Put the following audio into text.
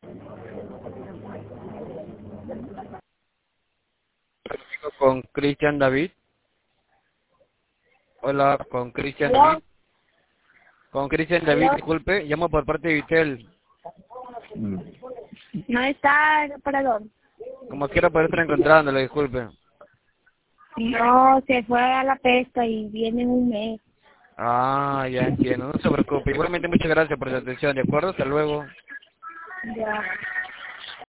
Con Cristian David. Hola, con Cristian ¿Aló? David. Con Cristian David, ¿Aló? disculpe, llamo por parte de Vitel. No está el operador. Como quiera poder estar encontrándolo, disculpe. No, se fue a la pesca y viene en un mes. Ah, ya entiendo, no se preocupe. Igualmente muchas gracias por su atención, ¿de acuerdo? Hasta luego. Ya.